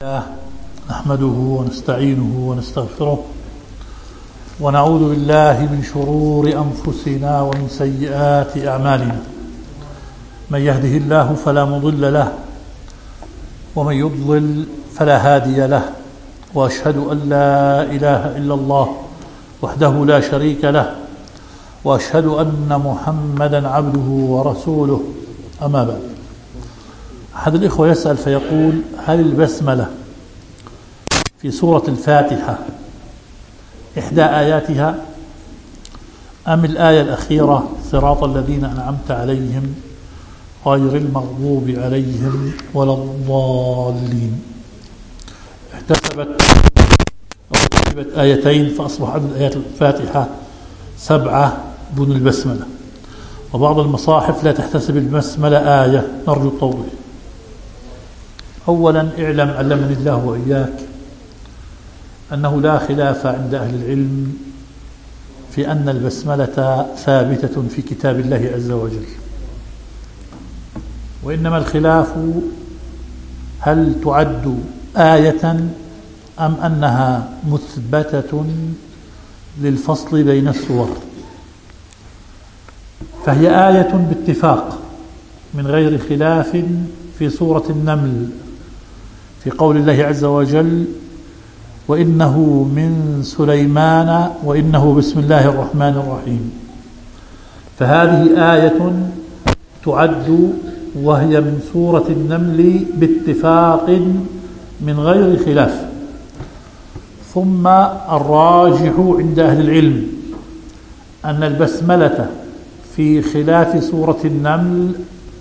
الله نحمده ونستعينه ونستغفره ونعوذ بالله من شرور أنفسنا ومن سيئات أعمالنا. من يهده الله فلا مضل له ومن يضلل فلا هادي له، وأشهد أن لا إله إلا الله وحده لا شريك له، وأشهد أن محمدا عبده ورسوله. أما بعد، أحد الإخوة يسأل فيقول: هل البسملة في سورة الفاتحة إحدى آياتها أم الآية الأخيرة صراط الذين أنعمت عليهم غير المغضوب عليهم ولا الضالين؟ احتسبت آيتين فأصبح عدد آيات الفاتحة 7 دون البسملة، وبعض المصاحف لا تحتسب البسملة آية، نرجو التوضيح. أولا اعلم علمني الله وإياك أنه لا خلاف عند أهل العلم في أن البسملة ثابتة في كتاب الله عز وجل، وإنما الخلاف هل تعد آية أم أنها مثبتة للفصل بين السور. فهي آية باتفاق من غير خلاف في سورة النمل في قول الله عز وجل: وإنه من سليمان وإنه بسم الله الرحمن الرحيم. فهذه آية تعد وهي من سورة النمل باتفاق من غير خلاف. ثم الراجح عند أهل العلم أن البسملة في خلاف سورة النمل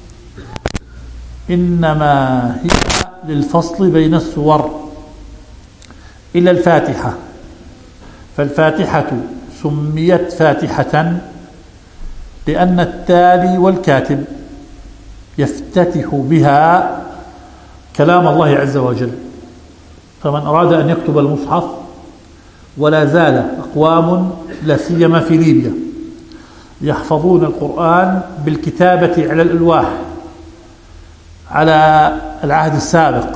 إنما هي للفصل بين السور إلى الفاتحة. فالفاتحة سميت فاتحة لأن التالي والكاتب يفتتح بها كلام الله عز وجل. فمن أراد أن يكتب المصحف، ولا زال أقوام لا سيما في ليبيا يحفظون القرآن بالكتابة على الألواح على العهد السابق،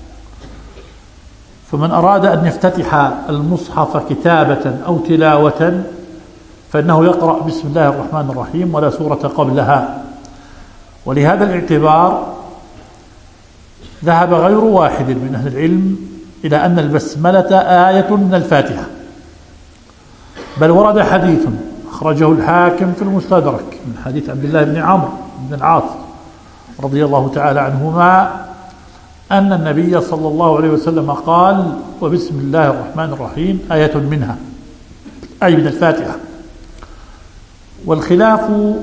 فمن أراد أن يفتتح المصحف كتابة أو تلاوة فإنه يقرأ بسم الله الرحمن الرحيم ولا سورة قبلها. ولهذا الاعتبار ذهب غير واحد من أهل العلم إلى أن البسملة آية من الفاتحة، بل ورد حديث أخرجه الحاكم في المستدرك من حديث عبد الله بن عمرو بن العاص رضي الله تعالى عنهما أن النبي صلى الله عليه وسلم قال: وبسم الله الرحمن الرحيم آية منها، أي من الفاتحة. والخلاف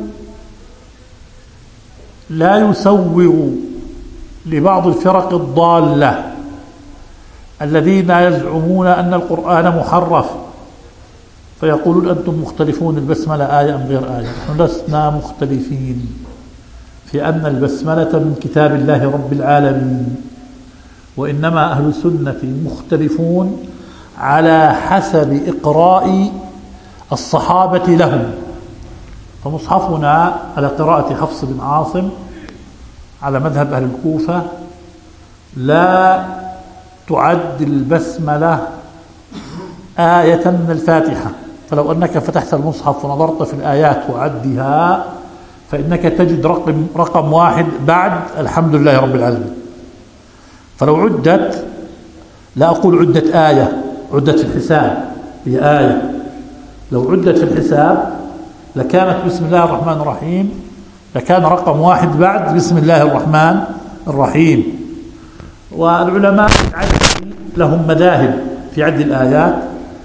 لا يسوغ لبعض الفرق الضالة الذين يزعمون أن القرآن محرف، فيقولون: أنتم مختلفون، البسملة آية أم غير آية. نحن لسنا مختلفين في أن البسملة من كتاب الله رب العالمين، وإنما أهل السنة مختلفون على حسب إقراء الصحابة لهم. فمصحفنا على قراءة حفص بن عاصم على مذهب أهل الكوفة لا تعد البسملة آية من الفاتحة. فلو أنك فتحت المصحف ونظرت في الآيات وعدها فإنك تجد رقم 1 بعد الحمد لله رب العالمين. فلو عدت، لا أقول عدت آية، عدت في الحساب هي آية، لو عدت في الحساب لكانت بسم الله الرحمن الرحيم، لكان رقم 1 بعد بسم الله الرحمن الرحيم. والعلماء لهم مذاهب في عد الآيات،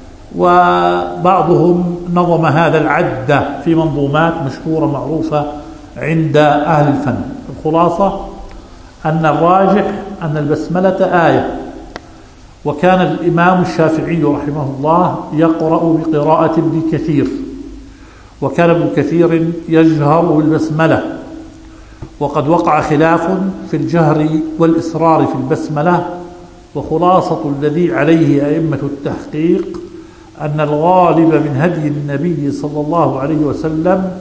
وبعضهم نظم هذا العد في منظومات مشهورة معروفة عند أهل الفن. الخلاصة أن الراجح أن البسملة آية. وكان الإمام الشافعي رحمه الله يقرأ بقراءة ابن كثير، وكان ابن كثير يجهر بالبسملة. وقد وقع خلاف في الجهر والإسرار في البسملة، وخلاصة الذي عليه أئمة التحقيق أن الغالب من هدي النبي صلى الله عليه وسلم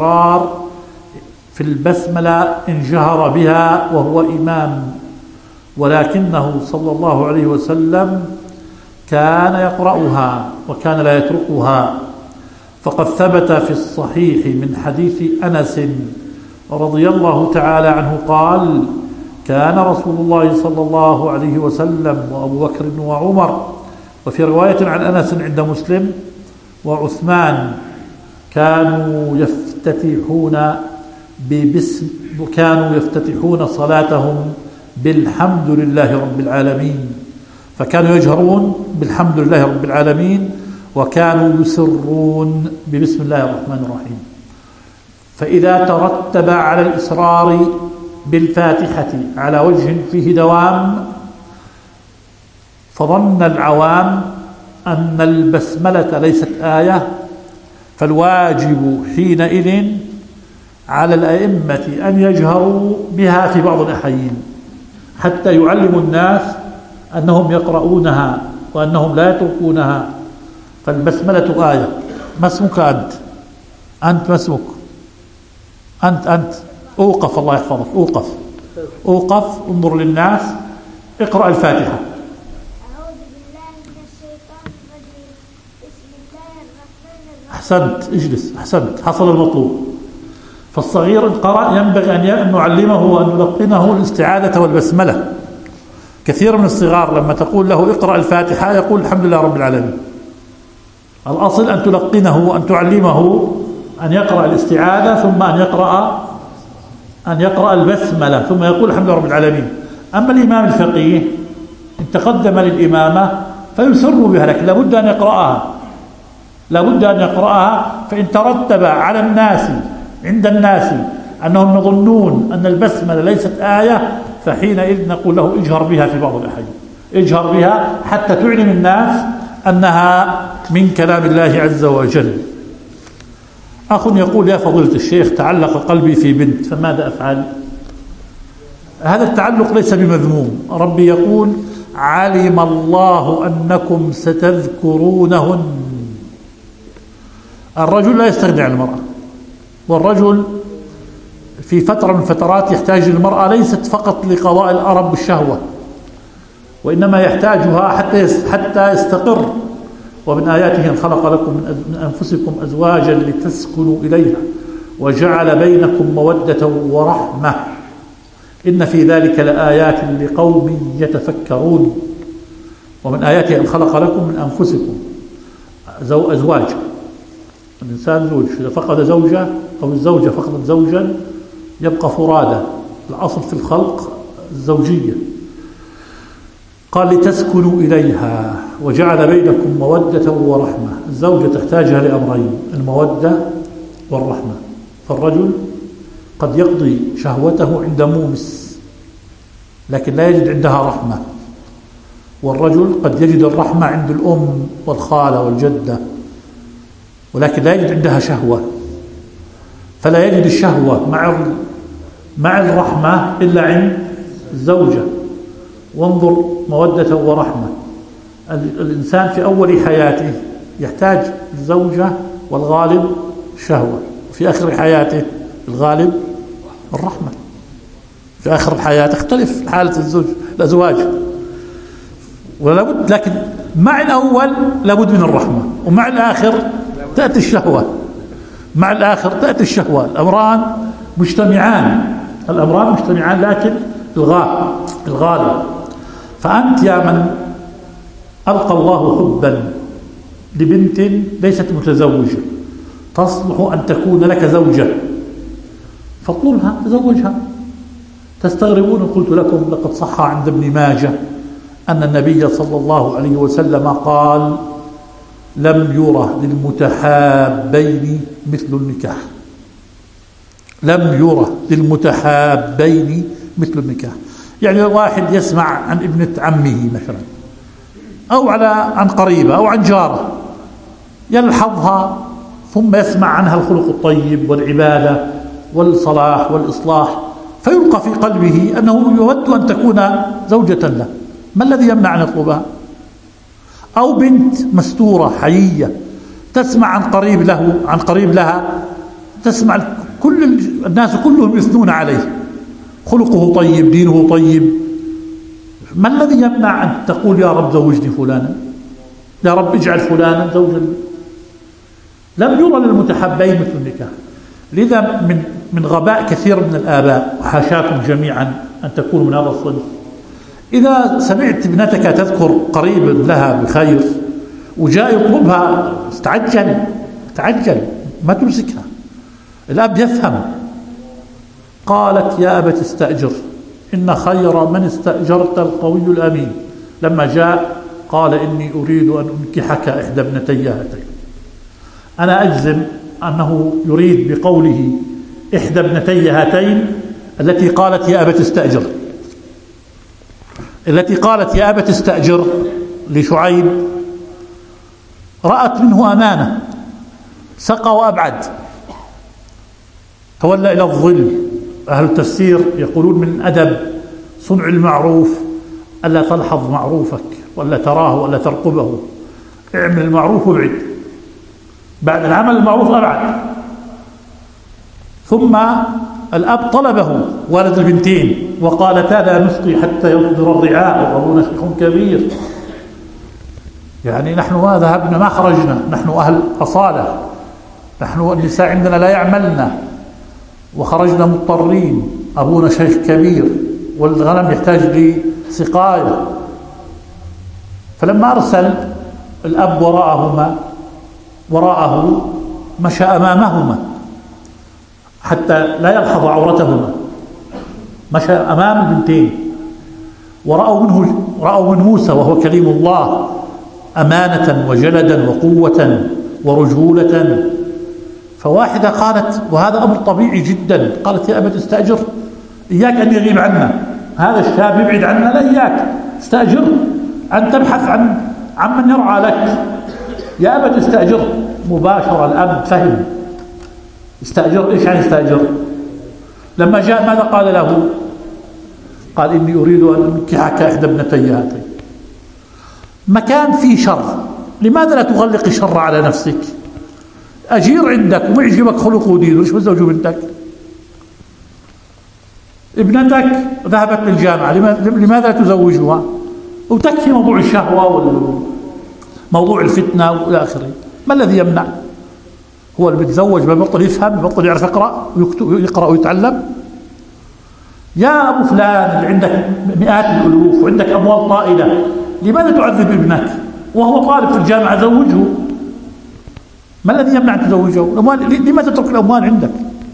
الإسرار في البسملة إن جهر بها وهو إمام، ولكنه صلى الله عليه وسلم كان يقرأها وكان لا يتركها. فقد ثبت في الصحيح من حديث أنس رضي الله تعالى عنه قال: كان رسول الله صلى الله عليه وسلم وأبو بكر وعمر، وفي رواية عن أنس عند مسلم، وعثمان كانوا يفتتحون صلاتهم بالحمد لله رب العالمين، فكانوا يجهرون بالحمد لله رب العالمين، وكانوا يسرون ببسم الله الرحمن الرحيم. فإذا ترتب على الإسرار بالفاتحة على وجه فيه دوام، فظن العوام أن البسملة ليست آية، فالواجب حينئذ على الأئمة أن يجهروا بها في بعض الأحيان حتى يعلموا الناس أنهم يقرؤونها وأنهم لا يتركونها. فالبسملة آية. ما اسمك أنت؟ ما اسمك؟ أنت أوقف، الله يحفظك، أوقف، انظر للناس، اقرأ الفاتحة. أعوذ بالله من الشيطان الرجيم. بسم الله الرحمن الرحيم. أحسنت، اجلس، أحسنت، حصل المطلوب. فالصغير القرأ ينبغي أن نعلمه وأن نلقنه الاستعاذة والبسملة. كثير من الصغار لما تقول له اقرأ الفاتحة يقول الحمد لله رب العالمين. الأصل أن تلقنه وأن تعلمه أن يقرأ الاستعاذة، ثم أن يقرأ البسملة، ثم يقول الحمد لله رب العالمين. أما الإمام الفقيه إن تقدم للإمامة فيسر بها، لكن لابد أن يقرأها. فإن ترتب على الناس عند الناس أنهم يظنون أن البسملة ليست آية، فحينئذ نقول له اجهر بها في بعض الأحيان، اجهر بها حتى تعلم الناس أنها من كلام الله عز وجل. أخ يقول: يا فضيلة الشيخ، تعلق قلبي في بنت، فماذا أفعل؟ هذا التعلق ليس بمذموم. ربي يقول: علم الله أنكم ستذكرونهن. الرجل لا يستغني عن المرأة، والرجل في فترة من فترات يحتاج المرأة ليست فقط لقضاء الأرب بالشهوة، وإنما يحتاجها حتى يستقر. ومن آياته أن خلق لكم من أنفسكم أزواجا لتسكنوا إليها وجعل بينكم مودة ورحمة إن في ذلك لآيات لقوم يتفكرون. ومن آياته أن خلق لكم من أنفسكم أزواج. الإنسان زوج، إذا فقد زوجة أو الزوجة فقدت زوجا يبقى فرادى. الأصل في الخلق الزوجية. قال: لتسكنوا إليها وجعل بينكم مودة ورحمة. الزوجة تحتاجها لأمرين: المودة والرحمة. فالرجل قد يقضي شهوته عند مومس لكن لا يجد عندها رحمة، والرجل قد يجد الرحمة عند الأم والخالة والجدة ولكن لا يجد عندها شهوة، فلا يجد الشهوة مع الرحمة إلا عند الزوجة. وانظر مودة ورحمة. الإنسان في أول حياته يحتاج الزوجة والغالب الشهوة، في آخر حياته الغالب الرحمة. في آخر الحياة تختلف حالة الأزواج، ولابد، لكن مع الأول لابد من الرحمة، ومع الآخر تأتي الشهوة. مع الآخر تأتي الشهوة. الأمران مجتمعان لكن الغالب. فأنت يا من ألقى الله حبا لبنت ليست متزوجة تصلح أن تكون لك زوجة، فاطلبها تزوجها. تستغربون قلت لكم لقد صح عند ابن ماجه أن النبي صلى الله عليه وسلم قال: لم يره للمتحابين مثل النكاح. لم يره للمتحابين مثل النكاح. يعني واحد يسمع عن ابنة عمه مثلا، أو عن قريبة أو عن جارة، يلحظها ثم يسمع عنها الخلق الطيب والعبادة والصلاح والإصلاح، فيلقى في قلبه أنه يود أن تكون زوجة له. ما الذي يمنع أن يطلبها؟ أو بنت مستورة حيية تسمع عن قريب لها، تسمع الناس كلهم يثنون عليه، خلقه طيب، دينه طيب، ما الذي يمنع أن تقول يا رب زوجني فلانا، يا رب اجعل فلانا زوجا لي؟ لم يرى للمتحبين مثل النكاح. لذا من غباء كثير من الآباء، وحاشاكم جميعا أن تكونوا من هذا الصنف، إذا سمعت ابنتك تذكر قريب لها بخير وجاء يطلبها استعجل ما تمسكها. الأب يفهم. قالت يا أبت استأجر إن خير من استأجرت القوي الأمين. لما جاء قال إني أريد أن أنكحك إحدى ابنتي هاتين. أنا أجزم أنه يريد بقوله إحدى ابنتي هاتين التي قالت يا أبت استأجر، التي قالت يا أبت استأجر لشعيب رأت منه أمانة، سقى وأبعد، تولى إلى الظل. أهل التفسير يقولون من أدب صنع المعروف ألا تلحظ معروفك ولا تراه ولا ترقبه، اعمل المعروف وابعد، بعد العمل المعروف أبعد. ثم الأب طلبه والد البنتين وقالتا لا نسقي حتى يصدر الرعاء وأبونا شيخ كبير. يعني نحن ما ذهبنا ما خرجنا، نحن أهل أصالة، نحن النساء عندنا لا يعملنا وخرجنا مضطرين، أبونا شيخ كبير والغنم يحتاج لسقاية. فلما أرسل الأب وراءه مشى أمامهما حتى لا يلحظ عورتهما، مشى أمام البنتين ورأوا من موسى وهو كليم الله أمانة وجلدا وقوة ورجولة. فواحدة قالت، وهذا أمر طبيعي جدا، قالت يا أبت استأجر، إياك أن يغيب عنا هذا الشاب، يبعد عنا، لا إياك استأجر أن تبحث عن من يرعى لك، يا أبت استأجر. مباشرة الأب فهم استأجر. إيش يعني استأجر؟ لما جاء ماذا قال له؟ قال إني أريد أن أنكحك إحدى ابنتي هاتين. مكان فيه شر، لماذا لا تغلق الشر على نفسك؟ أجير عندك ويعجبك خلقه ودينه، ليش بتزوج بنتك؟ ابنتك ذهبت للجامعة، لماذا لا تزوجها؟ وتكفي موضوع الشهوة وموضوع الفتنة وإلى آخره. ما الذي يمنع؟ هو اللي بيتزوج ببطل يفهم، ببطل يعرف يقرأ ويتعلم. يا أبو فلان اللي عندك مئات الألوف وعندك أموال طائلة، لماذا تعذب ابنك وهو طالب في الجامعة؟ زوجه. ما الذي يمنع أن تزوجه؟ لما تترك الأموال عندك؟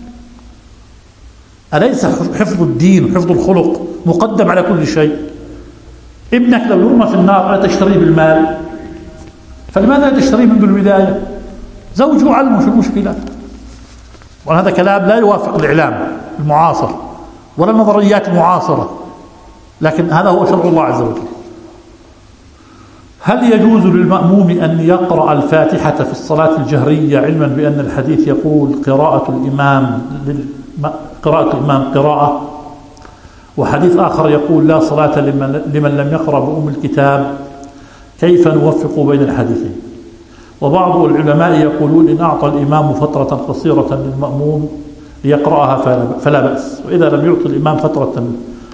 أليس حفظ الدين وحفظ الخلق مقدم على كل شيء؟ ابنك لو يرمى في النار لا تشتريه بالمال، فلماذا لا تشتريه منذ البداية؟ زوجه علمه، شو المشكلة؟ وهذا كلام لا يوافق الإعلام المعاصر ولا النظريات المعاصرة، لكن هذا هو شرع الله عز وجل. هل يجوز للمأموم أن يقرأ الفاتحة في الصلاة الجهرية، علما بأن الحديث يقول قراءة الإمام قراءة، وحديث آخر يقول لا صلاة لمن لم يقرأ بأم الكتاب؟ كيف نوفق بين الحديثين؟ وبعض العلماء يقولون إن أعطى الإمام فترة قصيرة للمأموم ليقرأها فلا بأس، وإذا لم يعطي الإمام فترة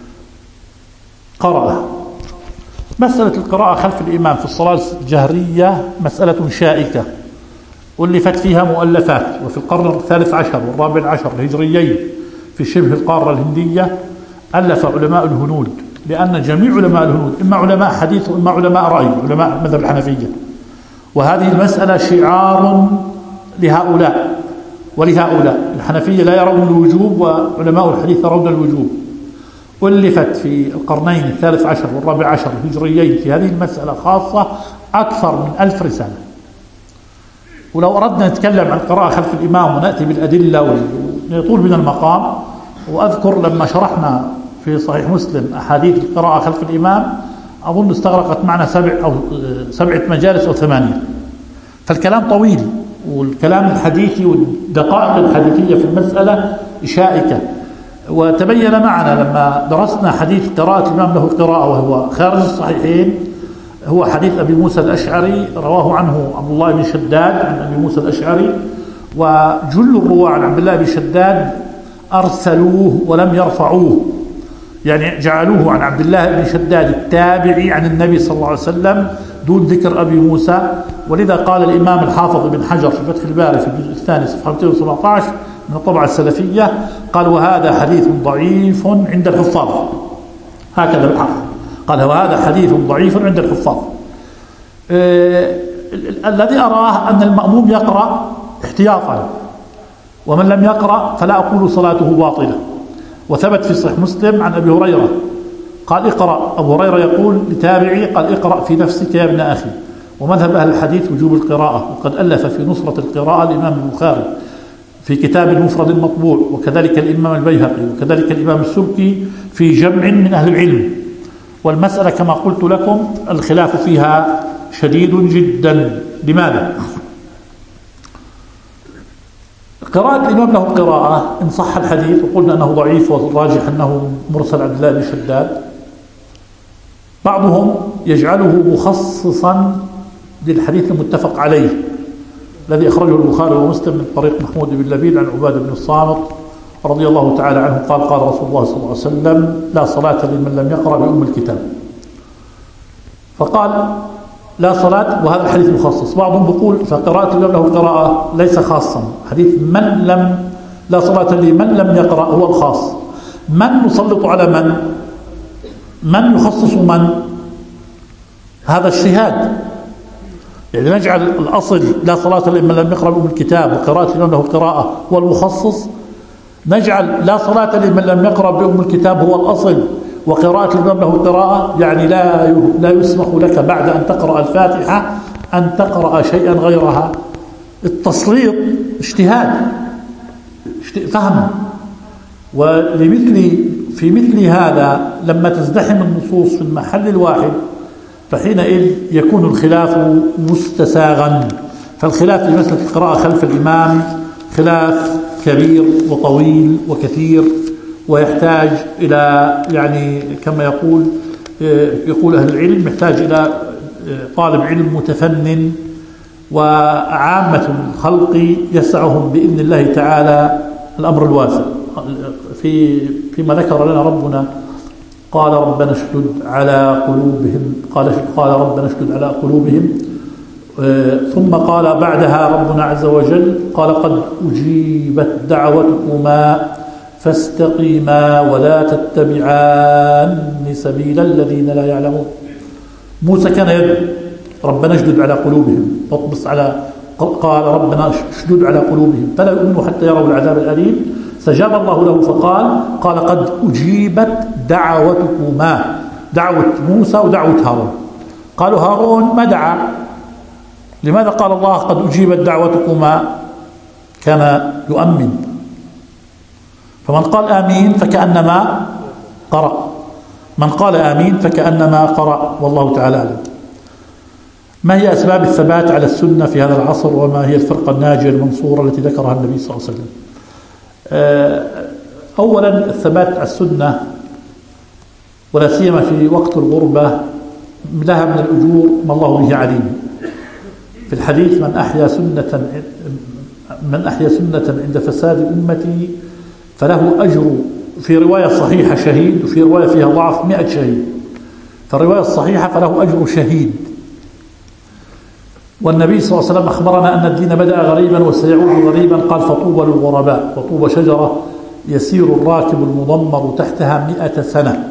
قرأها. مسألة القراءة خلف الإمام في الصلاة الجهرية مسألة شائكة ألفت فيها مؤلفات، وفي القرن الثالث عشر والرابع عشر الهجريين في شبه القارة الهندية ألف علماء الهنود، لأن جميع علماء الهنود إما علماء حديث وإما علماء رأي، علماء مذهب الحنفية، وهذه المسألة شعار لهؤلاء ولهؤلاء. الحنفية لا يرون الوجوب وعلماء الحديث يرون الوجوب. ألفت في القرنين الثالث عشر والرابع عشر الهجريين في هذه المسألة خاصة أكثر من 1000 رسالة. ولو أردنا نتكلم عن القراءة خلف الإمام ونأتي بالأدلة ويطول بنا المقام. وأذكر لما شرحنا في صحيح مسلم أحاديث القراءة خلف الإمام أظن استغرقت معنا 7 مجالس أو 8، فالكلام طويل، والكلام الحديثي والدقائق الحديثية في المسألة شائكة. وتبين معنا لما درسنا حديث قراءة الإمام له قراءة وهو خارج الصحيحين، هو حديث أبي موسى الأشعري رواه عنه عبد الله بن شداد عن أبي موسى الأشعري، وجل الرواة عن عبد الله بن شداد أرسلوه ولم يرفعوه، يعني جعلوه عن عبد الله بن شداد التابعي عن النبي صلى الله عليه وسلم دون ذكر أبي موسى. ولذا قال الإمام الحافظ بن حجر في فتح الباري في الجزء الثاني صفحة 217 من الطبعة السلفية قال: وهذا حديث ضعيف عند الحفاظ. هكذا الحافظ قال: وهذا حديث ضعيف عند الحفاظ. الذي أراه أن المأموم يقرأ احتياطا، ومن لم يقرأ فلا أقول صلاته باطلة. وثبت في صحيح مسلم عن أبي هريرة قال: اقرأ. أبو هريرة يقول لتابعي قال: اقرأ في نفسك يا ابن أخي. ومذهب أهل الحديث وجوب القراءة، وقد ألف في نصرة القراءة الإمام البخاري في كتاب المفرد المطبوع، وكذلك الإمام البيهقي، وكذلك الإمام السبكي في جمع من أهل العلم. والمسألة كما قلت لكم الخلاف فيها شديد جدا. لماذا؟ قراءة الإمام له القراءة إن صح الحديث، وقلنا أنه ضعيف والراجح أنه مرسل عبد الله بن شداد. بعضهم يجعله مخصصا للحديث المتفق عليه الذي أخرجه البخاري ومسلم من طريق محمود بن لبيد عن عبادة بن الصامت رضي الله تعالى عنه قال: قال رسول الله صلى الله عليه وسلم: لا صلاة لمن لم يقرأ بأم الكتاب. فقال: لا صلاة، وهذا الحديث مخصص. بعضهم بيقول فقراءة الإمام له القراءة ليس خاصا، حديث من لم لا صلاة لمن لم يقرأ هو الخاص. من نسلط على من يخصص من؟ هذا اجتهاد. يعني نجعل الأصل لا صلاة لمن لم يقرأ بأم الكتاب وقراءة الإمام له القراءة هو المخصص، نجعل لا صلاة لمن لم يقرأ بأم الكتاب هو الأصل وقراءة الإمام له القراءة، يعني لا يسمح لك بعد أن تقرأ الفاتحة أن تقرأ شيئا غيرها. التسليط اجتهاد فهم. في مثل هذا لما تزدحم النصوص في المحل الواحد فحينئذ يكون الخلاف مستساغا. فالخلاف في مسألة القراءة خلف الإمام خلاف كبير وطويل وكثير، ويحتاج إلى يعني كما يقول أهل العلم يحتاج إلى طالب علم متفنن، وعامة الخلق يسعهم بإذن الله تعالى الأمر الواسع. فيما ذكر لنا ربنا قال: ربنا اشدد على قلوبهم، قال ربنا اشدد على قلوبهم، ثم قال بعدها ربنا عز وجل قال: قد أجيبت دعوتكما فاستقيما ولا تتبعان سبيل الذين لا يعلمون. موسى كان يدعو ربنا اشدد على قلوبهم واطبس على، قال ربنا اشدد على قلوبهم فلا يؤمنوا حتى يروا العذاب الأليم. استجاب الله له فقال قد أجيبت دعوتكما، دعوة موسى ودعوة هارون. قالوا هارون ما دعا، لماذا قال الله قد أجيبت دعوتكما؟ كان يؤمن، فمن قال آمين فكأنما قرأ، من قال آمين فكأنما قرأ، والله تعالى أعلم. ما هي أسباب الثبات على السنة في هذا العصر، وما هي الفرقة الناجية المنصورة التي ذكرها النبي صلى الله عليه وسلم؟ أولا الثبات على السنة ولا سيما في وقت الغربة لها من الأجور ما الله به عليم. في الحديث من أحيا سنة عند فساد أمتي فله أجر، في رواية صحيحة شهيد، وفي رواية فيها ضعف 100 شهيد. فالرواية الصحيحة فله أجر شهيد. والنبي صلى الله عليه وسلم أخبرنا أن الدين بدأ غريبا وسيعود غريبا، قال فطوبى للغرباء، وطوبى شجرة يسير الراكب المضمر تحتها 100 سنة.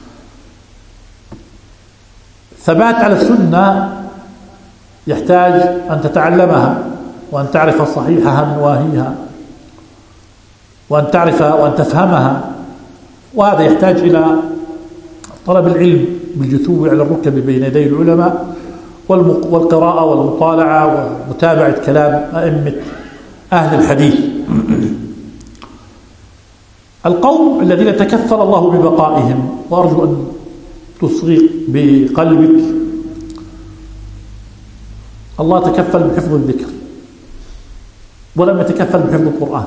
ثبات على السنة يحتاج أن تتعلمها وأن تعرف صحيحها من واهيها، وأن تعرف وأن تفهمها، وهذا يحتاج إلى طلب العلم بالجثو على الركب بين يدي العلماء، والقراءة والمطالعة ومتابعة كلام أئمة أهل الحديث. القوم الذين تكفل الله ببقائهم، وأرجو أن تصغي بقلبك، الله تكفل بحفظ الذكر ولم يتكفل بحفظ القرآن.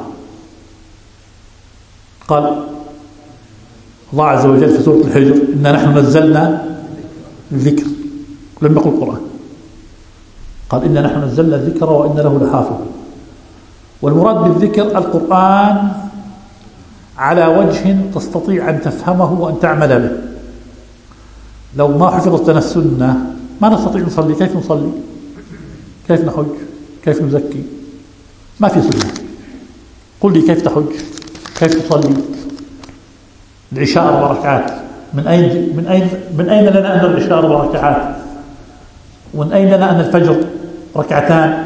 قال الله عز وجل في سورة الحجر إنا نحن نزلنا الذكر، لم يقل القرآن، قال إنا نحن نزلنا الذكر وإنا له لحافظ. والمراد بالذكر القرآن على وجه تستطيع أن تفهمه وأن تعمل به. لو ما حفظت لنا السنة ما نستطيع نصلي. كيف نصلي؟ كيف نحج؟ كيف نزكي؟ ما في سنة. قل لي كيف تحج؟ كيف تصلي؟ العشاء 4 ركعات، من أين لنا أن العشاء 4 ركعات؟ ومن أين لنا أن الفجر 2 ركعات؟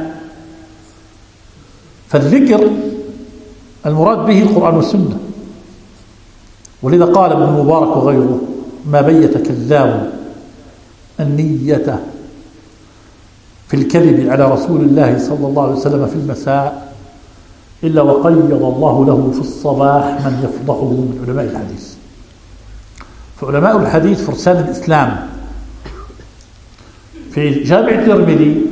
فالذكر المراد به القرآن والسنة. ولذا قال ابن المبارك وغيره: ما بيت كذاب النية في الكذب على رسول الله صلى الله عليه وسلم في المساء إلا وقيض الله له في الصباح من يفضحه من علماء الحديث. فعلماء الحديث فرسان الإسلام. في جامع الترمذي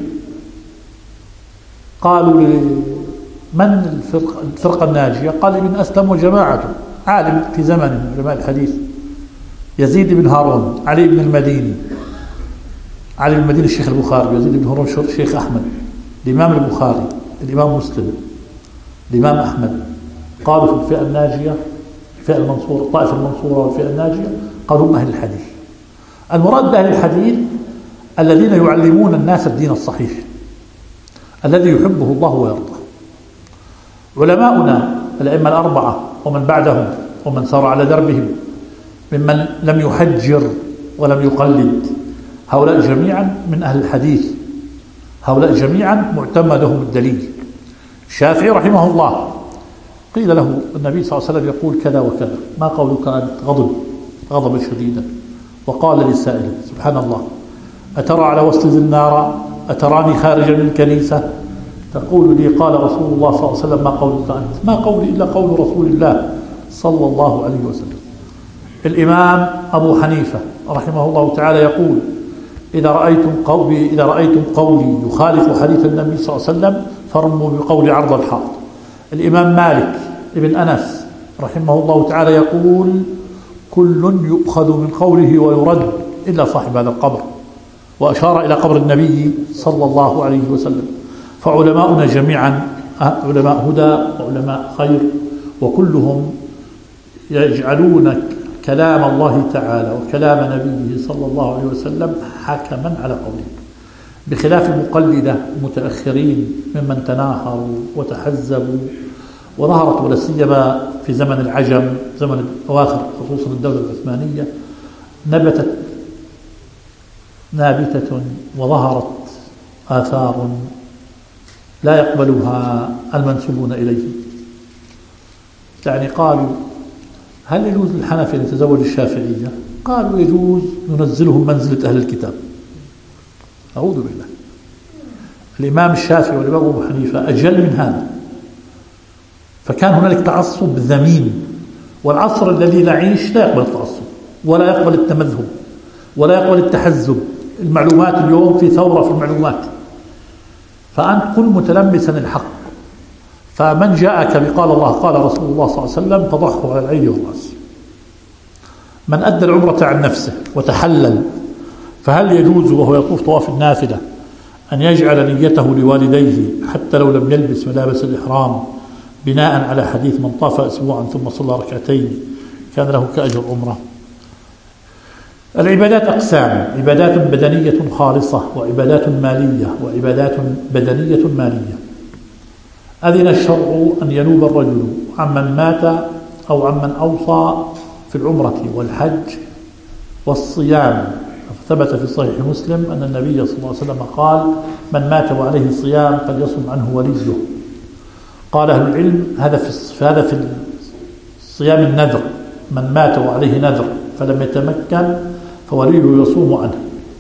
قالوا من الفرقة الناجية؟ قال ابن أسلم وجماعته، عالم في زمن علماء الحديث، يزيد بن هارون، علي بن المديني، علي بن المديني الشيخ البخاري، يزيد بن هارون الشيخ أحمد، الإمام البخاري، الإمام مسلم، الإمام أحمد. قالوا في الفئة الناجية، الفئة المنصورة، الطائفة المنصورة والفئة الناجية، قالوا هم أهل الحديث. المراد بأهل الحديث الذين يعلمون الناس الدين الصحيح الذي يحبه الله ويرضاه. علماؤنا الأئمة الأربعة ومن بعدهم ومن سار على دربهم ممن لم يحجر ولم يقلد، هؤلاء جميعا من أهل الحديث، هؤلاء جميعا معتمدهم الدليل. الشافعي رحمه الله قيل له النبي صلى الله عليه وسلم يقول كذا وكذا، ما قولك أنت؟ غضب شديدا، وقال للسائل: سبحان الله، أترى على وسط النار؟ أتراني خارجا من الكنيسة؟ تقول لي قال رسول الله صلى الله عليه وسلم: ما قولك أنت؟ ما قولي إلا قول رسول الله صلى الله عليه وسلم. الإمام أبو حنيفة رحمه الله تعالى يقول: إذا رأيتم قولي يخالف حديث النبي صلى الله عليه وسلم فرموا بقول عرض الحائط. الإمام مالك ابن أنس رحمه الله تعالى يقول: كل يؤخذ من قوله ويرد إلا صاحب هذا القبر، وأشار إلى قبر النبي صلى الله عليه وسلم. فعلماؤنا جميعا علماء هدى وعلماء خير، وكلهم يجعلون كلام الله تعالى وكلام نبيه صلى الله عليه وسلم حكما على قوله، بخلاف المقلدة المتأخرين ممن تناهروا وتحزبوا. وظهرت ولا سيما في زمن العجم، زمن الأواخر خصوصا الدولة العثمانية، نابتة وظهرت آثار لا يقبلها المنسوبون إليه. يعني قالوا: هل يجوز للحنفي أن يتزوج الشافعية؟ قالوا: يجوز، ننزلهم منزلة أهل الكتاب. أعوذ بالله. الإمام الشافعي والإمام أبو حنيفة أجل من هذا. فكان هنالك تعصب ذميم، والعصر الذي نعيش لا يقبل التعصب ولا يقبل التمذهب ولا يقبل التحزب. المعلومات اليوم في ثورة في المعلومات، فأنت كن متلمسا الحق. فمن جاءك بقال الله قال رسول الله صلى الله عليه وسلم فضحه على العين والرأس. من أدى العمرة عن نفسه وتحلل، فهل يجوز وهو يطوف طواف النافلة أن يجعل نيته لوالديه حتى لو لم يلبس ملابس الإحرام، بناء على حديث: من طاف أسبوعا ثم صلى ركعتين كان له كأجر عمره؟ العبادات أقسام: عبادات بدنية خالصة، وعبادات مالية، وعبادات بدنية مالية. أذن الشرع أن ينوب الرجل عمن مات أو عمن أوصى في العمرة والحج والصيام. ثبت في صحيح مسلم أن النبي صلى الله عليه وسلم قال: من مات وعليه صيام فليصم عنه وليه. قال أهل العلم: هذا في صيام النذر، من مات وعليه نذر فلم يتمكن فوليه يصوم عنه.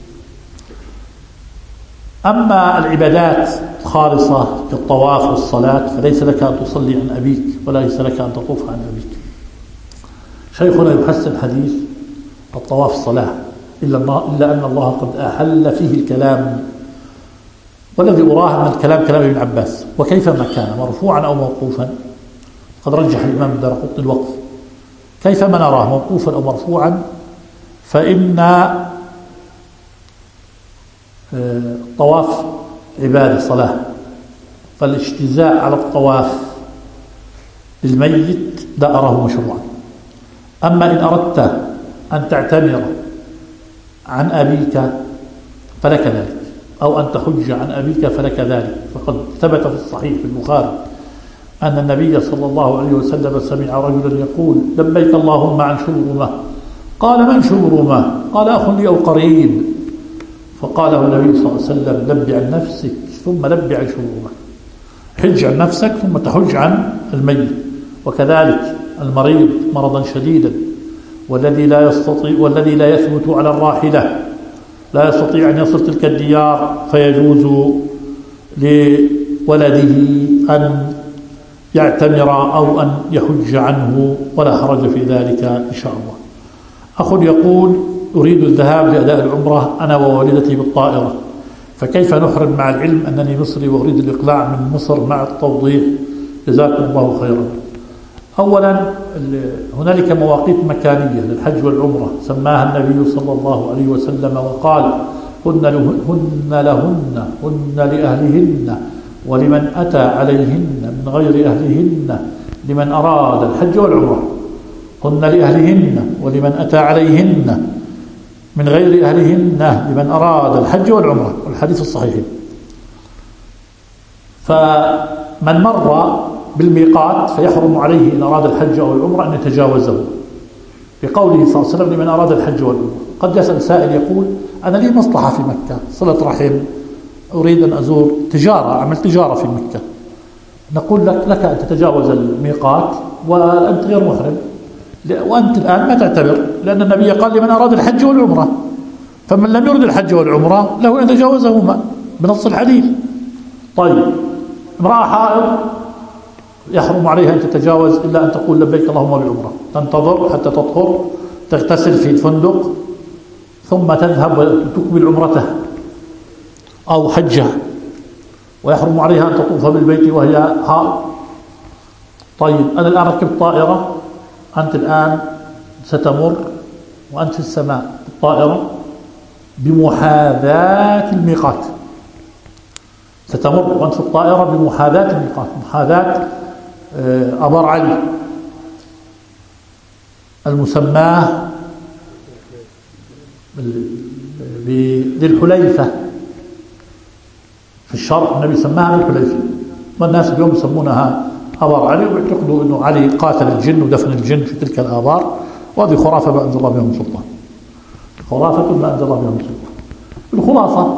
أما العبادات الخالصة كالطواف والصلاة فليس لك أن تصلي عن أبيك وليس لك أن تطوف عن أبيك. شيخنا يحسن حديث الطواف صلاة، إلا أن الله قد أحل فيه الكلام، والذي أراه أن الكلام كلام ابن عباس، وكيفما كان مرفوعا أو موقوفا. قد رجح الإمام الدارقطني الوقف، كيفما نراه موقوفا أو مرفوعا، فإن الطواف عبادة صلاة، فالاجتزاء على الطواف للميت لا أراه مشروعا. أما إن أردت أن تعتمر عن أبيك فلك ذلك، أو أن تحج عن أبيك فلك ذلك، فقد ثبت في الصحيح في البخاري أن النبي صلى الله عليه وسلم سمع رجلا يقول: لبيك اللهم عن شبرمة. قال: من شبرمة؟ قال: أخ لي أو قريب. فقال له النبي صلى الله عليه وسلم: لب عن نفسك ثم لب عن شبرمة. حج عن نفسك ثم تحج عن الميت. وكذلك المريض مرضا شديدا والذي لا يثبت على الراحلة، لا يستطيع أن يصل تلك الديار، فيجوز لولده أن يعتمر أو أن يحج عنه ولا حرج في ذلك إن شاء الله. أخ يقول: أريد الذهاب لأداء العمرة أنا ووالدتي بالطائرة، فكيف نحرم مع العلم أنني مصري وأريد الإقلاع من مصر مع التوضيح؟ جزاكم الله خيرا. أولا هنالك مواقيت مكانية للحج والعمرة سماها النبي صلى الله عليه وسلم وقال: هن لأهلهن ولمن أتى عليهن من غير أهلهن لمن أراد الحج والعمرة. هن لأهلهن ولمن أتى عليهن من غير أهلهن لمن أراد الحج والعمرة، والحديث الصحيح. فمن مر بالميقات فيحرم عليه إن أراد الحج أو العمرة أن يتجاوزه، بقوله صلى الله عليه وسلم: لمن أراد الحج والعمرة. قد يسأل سائل يقول: أنا لي مصلحة في مكة، صلة رحم، أريد أن أزور تجارة، أعمل تجارة في مكة. نقول لك أن تتجاوز الميقات وأنت غير محرم، وأنت الآن ما تعتبر، لأن النبي قال: لمن أراد الحج والعمرة. فمن لم يرد الحج والعمرة له أن يتجاوزهما بنص الحديث. طيب، امرأة حائض يحرم عليها أن تتجاوز إلا أن تقول: لبيك اللهم بالعمرة، تنتظر حتى تطهر، تغتسل في الفندق، ثم تذهب وتكمل عمرتها أو حجها، ويحرم عليها أن تطوف بالبيت وهي حائض. طيب، أنا الآن ركبت طائرة، أنت الآن ستمر وأنت في السماء الطائرة بمحاذاة الميقات، ستمر وأنت في الطائرة بمحاذاة الميقات، محاذاة أبار علي المسماه بذي الحليفة في الشرع. النبي سماها ذي الحليفة، والناس اليوم يسمونها آبار علي، ويعتقدوا أنه علي قاتل الجن ودفن الجن في تلك الآبار، وهذه خرافة ما أنزل الله بها من سلطان، خرافة ما أنزل الله بها من سلطان. الخلاصة،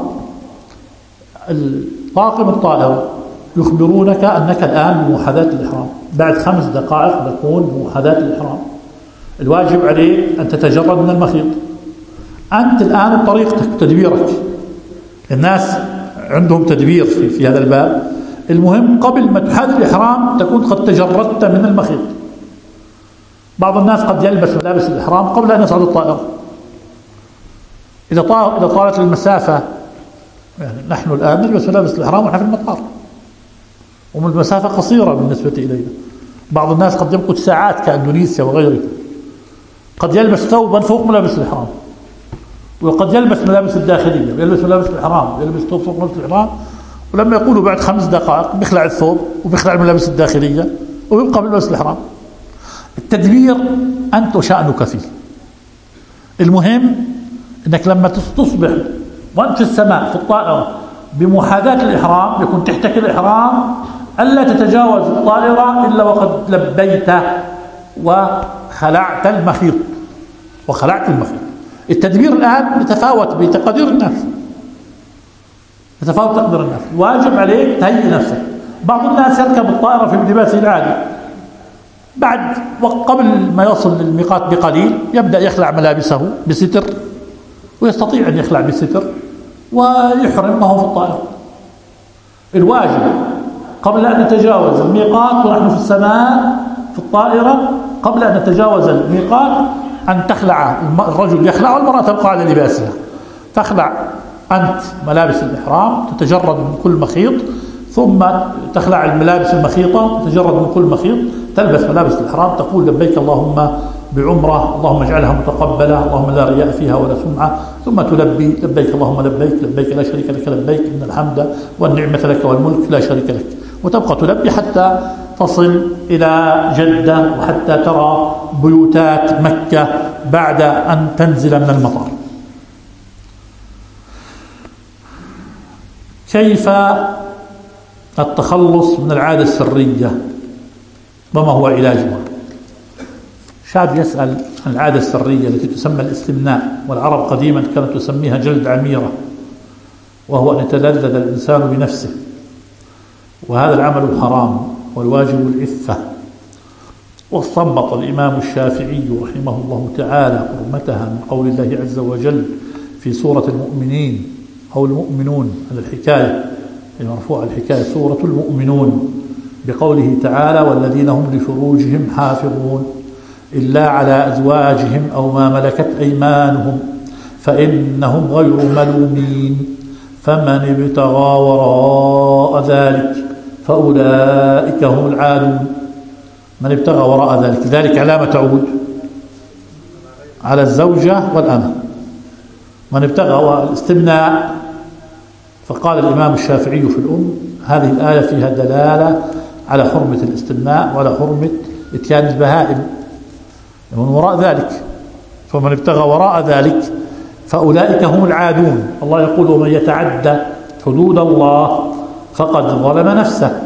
طاقم الطائرة يخبرونك أنك الآن بمحاذاة الإحرام، بعد 5 دقائق تكون بمحاذاة الإحرام. الواجب عليك أن تتجرد من المخيط. أنت الآن طريقتك تدبيرك، الناس عندهم تدبير في هذا الباب. المهم قبل ما تحاذي الإحرام تكون قد تجردت من المخيط. بعض الناس قد يلبس ملابس الإحرام قبل أن يصعد الطائرة. إذا طالت المسافة، يعني نحن الآن نلبس ملابس الإحرام ونحن في المطار، والمسافة قصيرة بالنسبة إلينا. بعض الناس قد يمكث ساعات كأندونيسيا وغيره، قد يلبس ثوبا فوق ملابس الإحرام، وقد يلبس ملابس الداخلية ويلبس ملابس الإحرام ويلبس ثوب فوق ملابس الإحرام، ولما يقولوا بعد 5 دقائق بيخلع الثوب وبيخلع الملابس الداخلية ويبقى بملابس الإحرام. التدبير أنت وشأنك فيه. المهم أنك لما تصبح وأنت في السماء في الطائرة بمحاذاة الإحرام، يكون تحتك الإحرام، ألا تتجاوز الطائرة إلا وقد لبيت وخلعت المخيط. التدبير الآن يتفاوت بتقدير الناس، يتفاوت تقدير الناس. واجب عليك تهيئ نفسك. بعض الناس يركب الطائرة في لباسه العادي، بعد وقبل ما يصل للميقات بقليل يبدأ يخلع ملابسه بستر، ويستطيع أن يخلع بستر ويحرم وهو في الطائرة. الواجب قبل أن نتجاوز الميقات ونحن في السماء في الطائرة، قبل أن نتجاوز الميقات أن تخلع الرجل يخلع والمرأة تبقى على لباسها. تخلع أنت ملابس الإحرام، تتجرد من كل مخيط، ثم تخلع الملابس المخيطة، تتجرد من كل مخيط، تلبس ملابس الإحرام، تقول: لبيك اللهم بعمرة، اللهم اجعلها متقبلة، اللهم لا رياء فيها ولا سمعة، ثم تلبي: لبيك اللهم لبيك لا شريك لك لبيك، إن الحمد والنعمة لك والملك لا شريك لك، وتبقى تلبي حتى تصل إلى جدة وحتى ترى بيوتات مكة بعد أن تنزل من المطار. كيف التخلص من العادة السرية وما هو علاجها؟ شاب يسأل عن العادة السرية التي تسمى الاستمناء، والعرب قديما كانت تسميها جلد عميرة، وهو أن يتلذذ الإنسان بنفسه، وهذا العمل حرام والواجب العفة. واستنبط الإمام الشافعي رحمه الله تعالى حرمتها من قول الله عز وجل في سورة المؤمنين أو المؤمنون، هذا الحكاية المرفوعة، الحكاية سورة المؤمنون، بقوله تعالى: والذين هم لفروجهم حافظون إلا على أزواجهم أو ما ملكت أيمانهم فإنهم غير ملومين فمن ابتغى وراء ذلك فأولئك هم العادون. من ابتغى وراء ذلك، ذلك علامة تعود على الزوجة والأمة. من ابتغى الاستمناء، فقال الإمام الشافعي في الأم: هذه الآية فيها دلالة على حرمة الاستمناء وعلى حرمة إتيان البهائم من وراء ذلك. فمن ابتغى وراء ذلك فأولئك هم العادون. الله يقول: ومن يتعدى حدود الله فقد ظلم نفسه.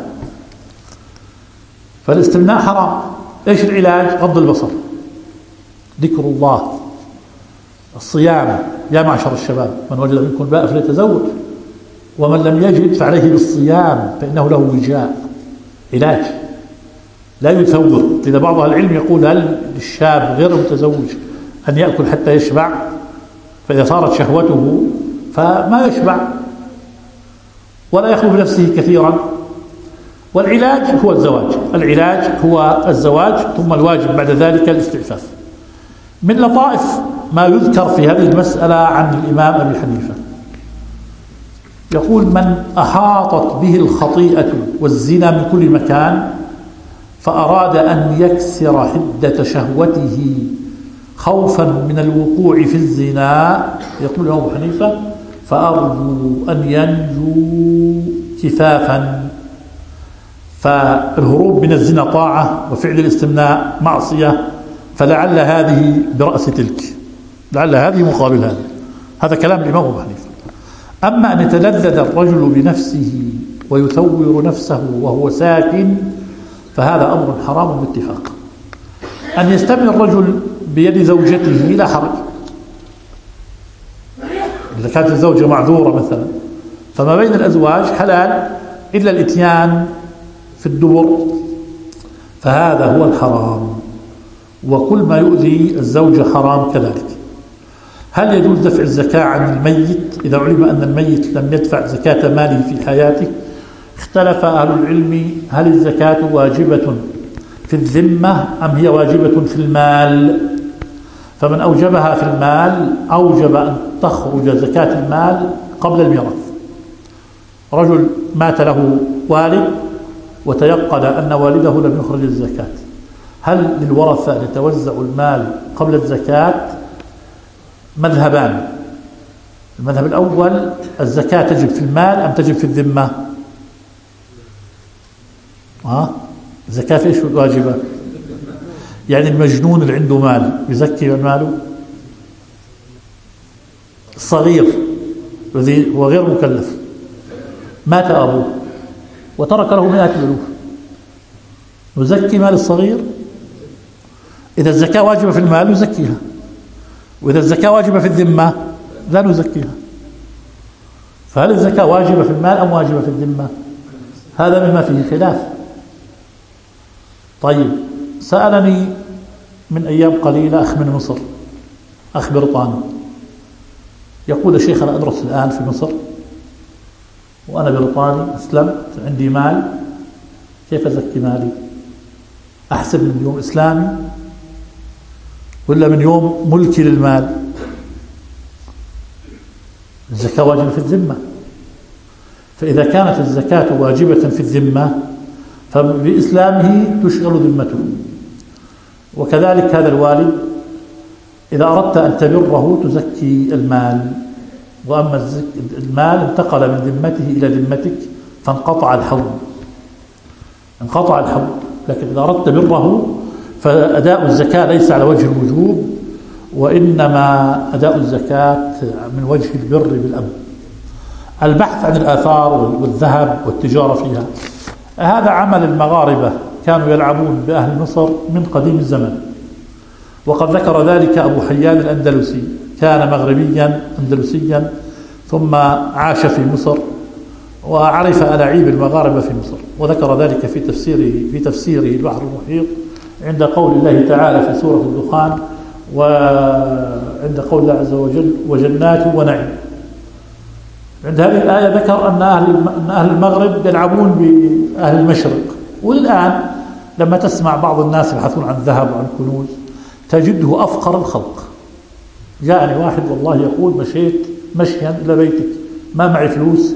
فالاستمناء حرام. ايش العلاج؟ غض البصر، ذكر الله، الصيام. يا معشر الشباب من وجد منكم الباء فليتزوج، ومن لم يجد فعليه بالصيام فإنه له وجاء، علاج لا يثور. إذا بعض أهل العلم يقول: هل للشاب غير المتزوج أن يأكل حتى يشبع؟ فإذا صارت شهوته فما يشبع ولا يخلو بنفسه كثيرا. والعلاج هو الزواج، العلاج هو الزواج، ثم الواجب بعد ذلك الاستعفاف. من لطائف ما يذكر في هذه المسألة عن الإمام أبي حنيفة، يقول: من أحاطت به الخطيئة والزنا من كل مكان فأراد أن يكسر حدة شهوته خوفا من الوقوع في الزنا، يقول أبو حنيفة: فأرجو أن ينجو كفافا. فالهروب من الزنا طاعة، وفعل الاستمناء معصية، فلعل هذه برأس تلك، لعل هذه مقابل هذا. هذا كلام الإمام أبو حنيفة. أما أن يتلذذ الرجل بنفسه ويثور نفسه وهو ساكن فهذا أمر حرام باتفاق. أن يستمن الرجل بيد زوجته لا حرج، إذا كانت الزوجة معذورة مثلا، فما بين الأزواج حلال إلا الإتيان في الدبر، فهذا هو الحرام. وكل ما يؤذي الزوجة حرام كذلك. هل يجوز دفع الزكاة عن الميت إذا علم أن الميت لم يدفع زكاة ماله في حياته؟ اختلف أهل العلم هل الزكاة واجبة في الذمة أم هي واجبة في المال. فمن أوجبها في المال أوجب أن تخرج زكاة المال قبل الميراث. رجل مات له والد وتيقن أن والده لم يخرج الزكاة، هل للورثة أن يتوزعوا المال قبل الزكاة؟ مذهبان. المذهب الأول: الزكاة تجب في المال أم تجب في الذمة؟ الزكاة في إيش واجبة؟ يعني المجنون اللي عنده مال يزكي ماله؟ الصغير الذي هو غير مكلف مات أبوه وترك له 100 ألوف، نزكي مال الصغير؟ إذا الزكاة واجبة في المال نزكيها، وإذا الزكاة واجبة في الذمة لا نزكيها. فهل الزكاة واجبة في المال أم واجبة في الذمة؟ هذا مما فيه خلاف. طيب، سألني من أيام قليلة أخ من مصر، أخ بريطاني، يقول: شيخ أنا أدرس الآن في مصر وأنا بريطاني، أسلمت، عندي مال، كيف أزكي مالي؟ أحسب من يوم إسلامي ولا من يوم ملكي للمال؟ الزكاة واجبة في الذمة، فإذا كانت الزكاة واجبة في الذمة فبإسلامه تشغل ذمته. وكذلك هذا الوالد إذا أردت أن تبره تزكي المال، وأما المال انتقل من ذمته إلى ذمتك فانقطع الحول. انقطع الحول. لكن إذا أردت بره فأداء الزكاة ليس على وجه الوجوب، وإنما أداء الزكاة من وجه البر بالأب. البحث عن الآثار والذهب والتجارة فيها، هذا عمل المغاربة، كانوا يلعبون بأهل مصر من قديم الزمن. وقد ذكر ذلك أبو حيان الأندلسي، كان مغربيا أندلسيا ثم عاش في مصر وعرف ألاعيب المغاربة في مصر، وذكر ذلك في تفسيره البحر المحيط عند قول الله تعالى في سورة الدخان، وعند قول الله عز وجل وجنات ونعيم. عند هذه الآية ذكر أن أهل المغرب يلعبون بأهل المشرق. والآن لما تسمع بعض الناس يبحثون عن ذهب وعن كنوز تجده أفقر الخلق. جاءني واحد والله يقول مشيت مشيا إلى بيتك ما معي فلوس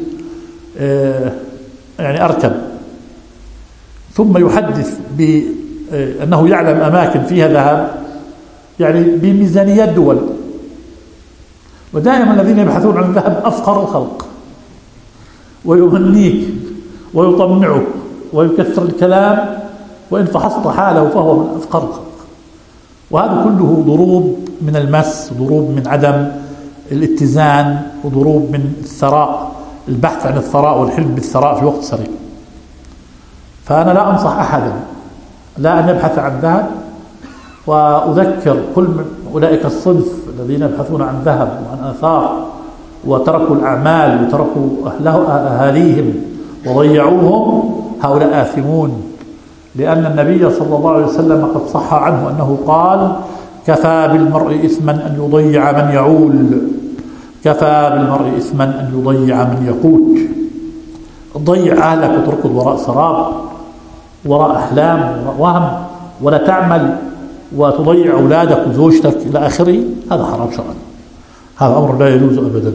يعني أركب، ثم يحدث بأنه يعلم أماكن فيها ذهب يعني بميزانيات دول. ودائما الذين يبحثون عن الذهب أفقر الخلق، ويهنيك ويطمعك ويكثر الكلام، وإن فحصت حاله فهو من أفقر الخلق. وهذا كله ضروب من المس، ضروب من عدم الاتزان، وضروب من الثراء، البحث عن الثراء والحلم بالثراء في وقت سريع. فأنا لا أنصح أحدا لا أن يبحث عن ذهب، وأذكر كل من أولئك الصنف الذين يبحثون عن ذهب وعن آثار وتركوا الأعمال وتركوا أهاليهم وضيعوهم، هؤلاء آثمون. لأن النبي صلى الله عليه وسلم قد صح عنه أنه قال كفى بالمرء إثما أن يضيع من يعول، كفى بالمرء إثما أن يضيع من يقوت. تضيع أهلك وتركض وراء سراب، وراء أحلام، وراء وهم، ولا تعمل وتضيع أولادك وزوجتك إلى آخره، هذا حرام شرعا، هذا أمر لا يجوز أبدا.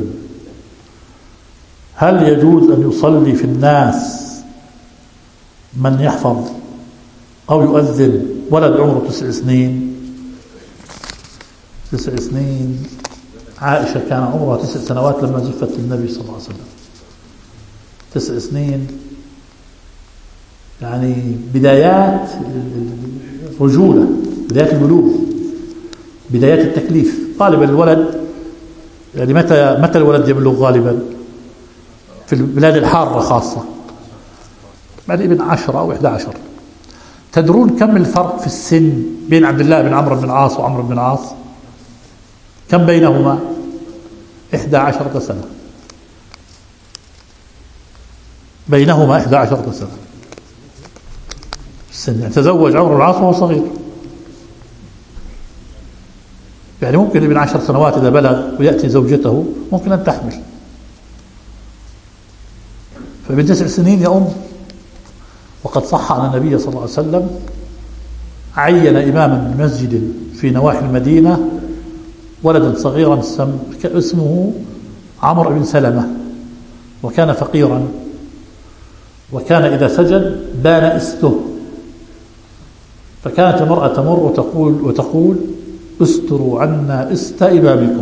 هل يجوز أن يصلي في الناس من يحفظ أو يؤذن ولد عمره 9 سنين؟ 9 سنين. عائشة كان عمرها 9 سنوات لما زفت النبي صلى الله عليه وسلم. 9 سنين يعني بدايات الرجولة، بدايات البلوغ، بدايات التكليف. غالبا الولد يعني متى الولد يبلغ غالبا؟ في البلاد الحارة خاصة بعد ابن 10 أو 11. تدرون كم الفرق في السن بين عبد الله بن عمرو بن العاص وعمرو بن العاص؟ كم بينهما؟ 11 سنة بينهما، 11 سنة السن. يعني تزوج عمرو بن العاص وهو صغير، يعني ممكن ابن 10 سنوات إذا بلغ ويأتي زوجته ممكن أن تحمل. فابن 9 سنين يا أم. وقد صح أن النبي صلى الله عليه وسلم عين إماما من مسجد في نواحي المدينة ولدا صغيرا اسمه عمرو بن سلمة، وكان فقيرا، وكان إذا سجد بان إسته، فكانت المرأة تمر وتقول استروا عنا إست إمامكم.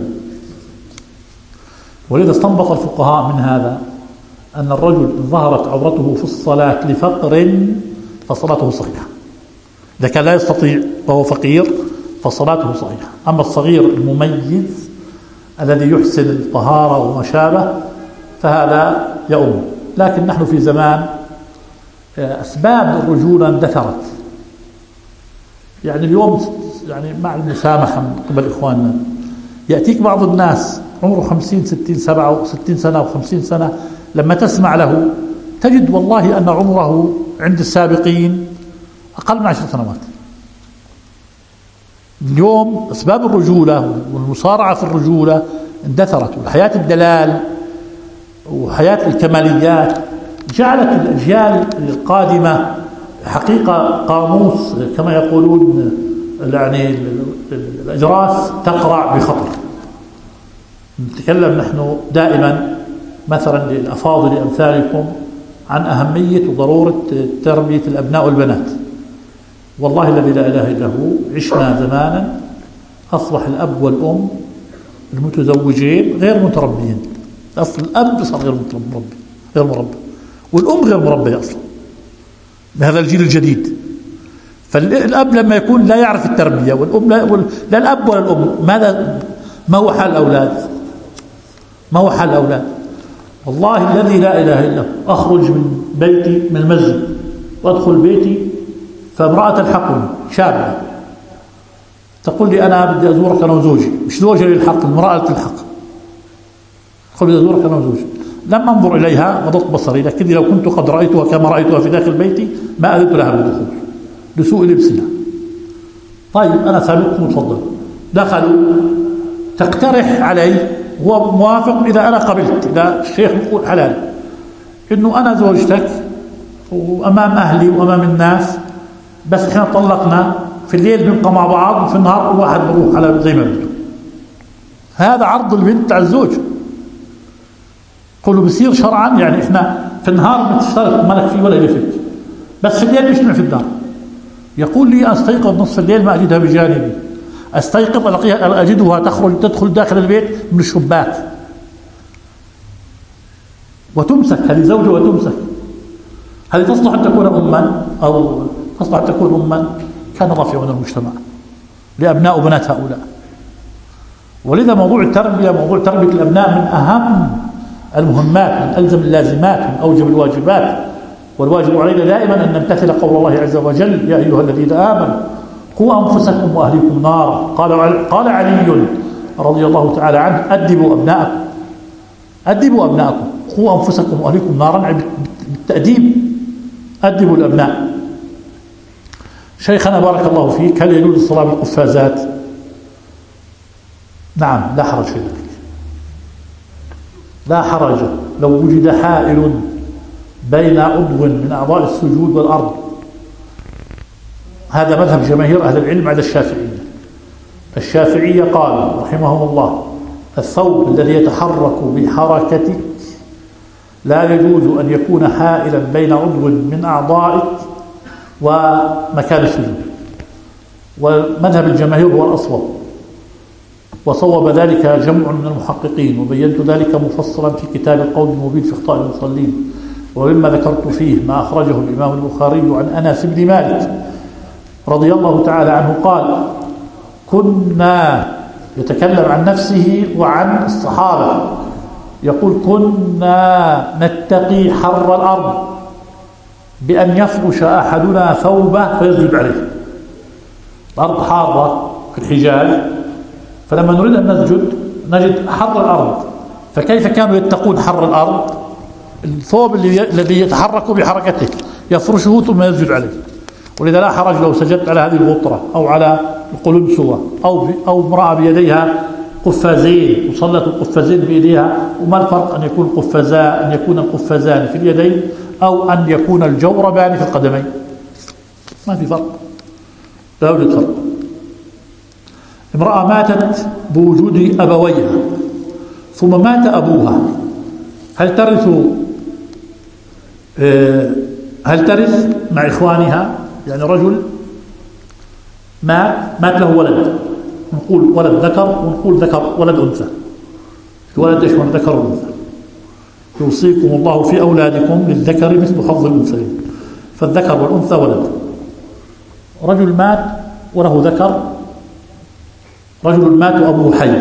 ولذا استنبط الفقهاء من هذا أن الرجل إن ظهرت عورته في الصلاة لفقر فصلاته صحيحة. إذا كان لا يستطيع وهو فقير فصلاته صحيحة. أما الصغير المميز الذي يحسن الطهارة وما شابه فهذا يؤم. لكن نحن في زمان أسباب الرجولة اندثرت. يعني اليوم يعني مع المسامحة من قبل إخواننا يأتيك بعض الناس عمره 50 60 67 سنة و50 سنة، لما تسمع له تجد والله أن عمره عند السابقين أقل من 10 سنوات. اليوم أسباب الرجولة والمصارعة في الرجولة اندثرت، وحياة الدلال وحياة الكماليات جعلت الأجيال القادمة حقيقة قاموس كما يقولون، يعني الأجراس تقرع بخطر. نتكلم نحن دائما مثلا للأفاضل أمثالكم عن أهمية وضرورة تربية الأبناء والبنات. والله الذي لا إله إلا هو عشنا زمانا أصبح الأب والأم المتزوجين غير متربيين. أصل الأب صار غير مربي، والأم غير مربية أصلا. بهذا الجيل الجديد. فالأب لما يكون لا يعرف التربية والأم لا الأب ولا الأم، ما هو حال الأولاد؟ ما هو حال الأولاد؟ والله الذي لا إله إلا هو، أخرج من بيتي من المسجد وأدخل بيتي فامرأة تلحقني شابة تقول لي أنا بدي أزورك أنا وزوجي، مش زوجي يلحق، المرأة تلحق، تقول بدي أزورك أنا وزوجي. لما أنظر إليها وضغط بصري، لكني لو كنت قد رأيتها كما رأيتها في داخل بيتي ما أذنت لها بالدخول لسوء لبسها. طيب أنا سابقكم تفضل. دخلوا، تقترح علي، هو موافق إذا أنا قبلت، إذا الشيخ يقول حلال إنه أنا زوجتك وأمام أهلي وأمام الناس، بس إحنا طلقنا، في الليل بنبقى مع بعض وفي النهار كل واحد بروح على زي ما بده. هذا عرض البنت على الزوج. قولوا بصير شرعا، يعني إحنا في النهار بتشترك ما لك فيه ولا لفت، بس في الليل بنجتمع في الدار. يقول لي أستيقظ نصف الليل ما أجدها بجانبي، أستيقظ أجدها تدخل داخل البيت من الشباك وتمسك. هذه زوجة وتمسك. هذه تصلح أن تكون أما، أو تصلح أن تكون أما؟ كان الله في عون المجتمع لأبناء وبنات هؤلاء. ولذا موضوع التربية، موضوع تربية الأبناء من أهم المهمات، من ألزم اللازمات، من أوجب الواجبات. والواجب علينا دائما أن نمتثل قول الله عز وجل: يا أيها الذين آمنوا قوا أنفسكم وأهليكم نارا. قال علي رضي الله تعالى عنه: أدبوا أبناءكم، قوا أنفسكم وأهليكم نارا، بالتأديب أدبوا الأبناء. شيخنا بارك الله فيك، هل يجوز الصلاة بالقفازات؟ نعم، لا حرج في ذلك، لا حرج لو وجد حائل بين عضو من أعضاء السجود والأرض. هذا مذهب جماهير أهل العلم على الشافعية. الشافعية قال رحمهم الله: الثوب الذي يتحرك بحركتك لا يجوز أن يكون حائلا بين عضو من أعضائك ومكان السجود. ومذهب الجماهير هو الأصوب، وصوب ذلك جمع من المحققين، وبينت ذلك مفصلا في كتاب القول المبين في اخطاء المصلين. ومما ذكرت فيه ما أخرجه الإمام البخاري عن أنس بن مالك رضي الله تعالى عنه قال: كنا، يتكلم عن نفسه وعن الصحابة، يقول: كنا نتقي حر الأرض بأن يفرش أحدنا ثوبه فيسجد عليه. الأرض حارة في الحجاز، فلما نريد أن نسجد نجد حر الأرض. فكيف كانوا يتقون حر الأرض؟ الثوب الذي يتحرك بحركته يفرشه ثم يسجد عليه. ولذا لا حرج لو سجدت على هذه الغطرة أو على القلنسوة أو امرأة بيديها قفازين وصلت القفازين بيديها. وما الفرق أن يكون القفازان في اليدين أو أن يكون الجوربان في القدمين؟ ما في فرق، لا يوجد فرق. امرأة ماتت بوجود أبويها ثم مات أبوها، هل ترث مع إخوانها؟ يعني رجل مات له ولد، نقول ولد ذكر ونقول ولد أنثى. الولد يشمل ذكر وأنثى. يوصيكم الله في أولادكم للذكر مثل حظ الأنثيين، فالذكر والأنثى ولد. رجل مات وله ذكر، رجل مات وأبوه حي،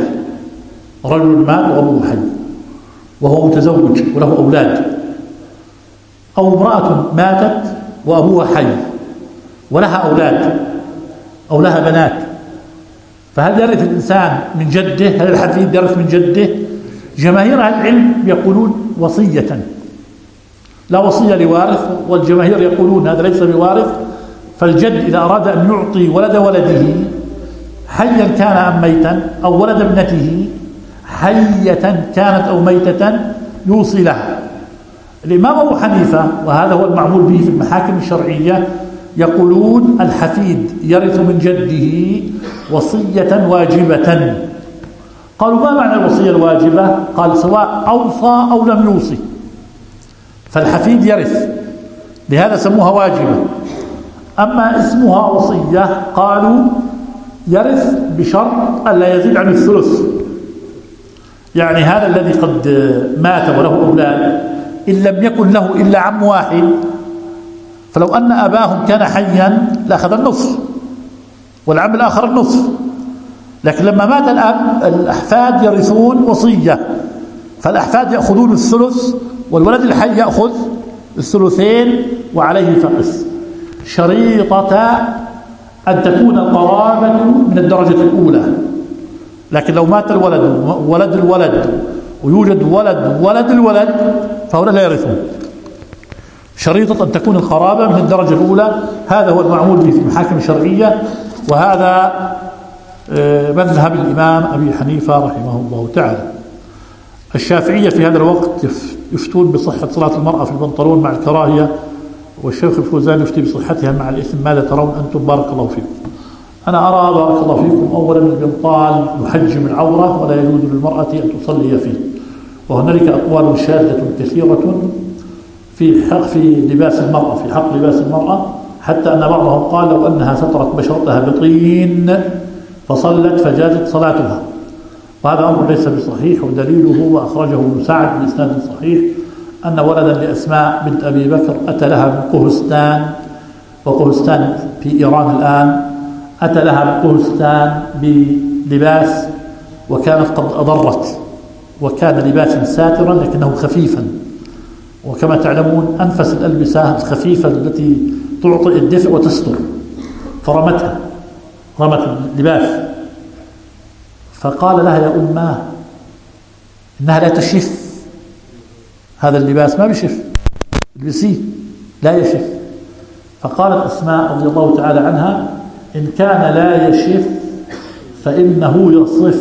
وهو متزوج وله أولاد. أو امرأة ماتت وأبوها حي ولها أولاد أو لها بنات، فهل يرث الإنسان من جده؟ هل الحفيد يرث من جده؟ جماهير أهل العلم يقولون وصية، لا وصية لوارث، والجماهير يقولون هذا ليس بوارث. فالجد إذا أراد أن يعطي ولد ولده حيا كان أم ميتا، أو ولد ابنته حية كانت أو ميتة، يوصي لها. الإمام أبو حنيفة، وهذا هو المعمول به في المحاكم الشرعية، يقولون الحفيد يرث من جده وصية واجبة. قالوا: ما معنى الوصية الواجبة؟ قال: سواء أوصى أو لم يوصي فالحفيد يرث، لهذا سموها واجبة. أما اسمها وصية قالوا يرث بشرط ألا يزيد عن الثلث. يعني هذا الذي قد مات وله أولاد إن لم يكن له إلا عم واحد فلو أن أباهم كان حيا لأخذ النصف والعم الآخر النصف، لكن لما مات الأب الأحفاد يرثون وصية، فالأحفاد يأخذون الثلث والولد الحي يأخذ الثلثين وعليه فقس. شريطة أن تكون القرابة من الدرجة الأولى، لكن لو مات الولد ولد الولد ويوجد ولد الولد فهؤلاء لا يرثون. شريطة أن تكون القرابة من الدرجة الأولى، هذا هو المعمول به في المحاكم الشرعية، وهذا مذهب الإمام أبي حنيفة رحمه الله تعالى. الشافعية في هذا الوقت يفتون بصحة صلاة المرأة في البنطلون مع الكراهية، والشيخ الفوزان يفتي بصحتها مع الإثم. ماذا ترون أنتم؟ بارك الله فيكم. أنا أرى بارك الله فيكم أولا البنطال يحجم العورة ولا يجوز للمرأة أن تصلي فيه، وهنالك أقوال شاذة كثيرة في لباس المرأة، في حق لباس المرأة، حتى أن بعضهم قال لو أنها سترت بشرتها بطين فصلت فجازت صلاتها، وهذا أمر ليس بصحيح. ودليله وأخرجه ابن سعد بإسناد صحيح أن ولدا لأسماء بنت أبي بكر أتى لها من قهستان، وقهستان في إيران الآن، أتى لها من قهستان بلباس وكانت قد أضرت، وكان لباسا ساترا لكنه خفيفا، وكما تعلمون أنفس الألبسة الخفيفة التي تعطي الدفء وتستر، فرمت اللباس، فقال لها يا أماه إنها لا تشف، هذا اللباس ما بيشف، البسيه لا يشف. فقالت أسماء رضي الله تعالى عنها إن كان لا يشف فإنه يصف.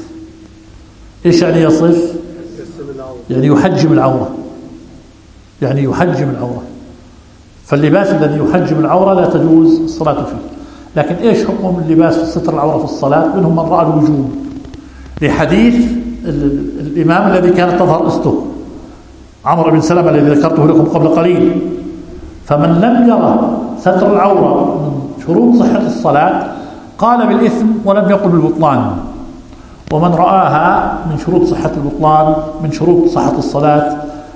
إيش يعني يصف؟ يعني يحجم العورة، يعني يحجم العورة. فاللباس الذي يحجم العورة لا تجوز الصلاة فيه. لكن إيش حكم اللباس في ستر العورة في الصلاة؟ منهم من رأى الوجوب لحديث الإمام الذي كانت تظهر أسته عمرو بن سلمة الذي ذكرته لكم قبل قليل. فمن لم يرى ستر العورة من شروط صحة الصلاة قال بالإثم ولم يقل بالبطلان، ومن رآها من شروط صحة البطلان من شروط صحة الصلاة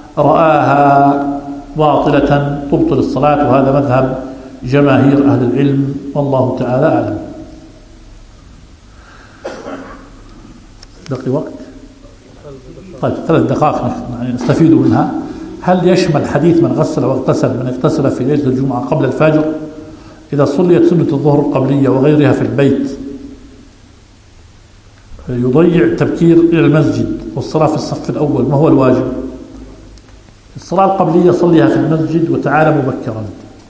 رآها باطلة تبطل الصلاة، وهذا مذهب جماهير أهل العلم والله تعالى أعلم. بقي وقت؟ طيب 3 دقائق نستفيد منها. هل يشمل حديث من غسل واغتسل من اغتسل في ليلة الجمعة قبل الفجر إذا صليت سنة الظهر القبلية وغيرها في البيت يضيع تبكير إلى المسجد والصلاة في الصف الأول، ما هو الواجب؟ الصلاة القبلية صليها في المسجد وتعال مبكرا،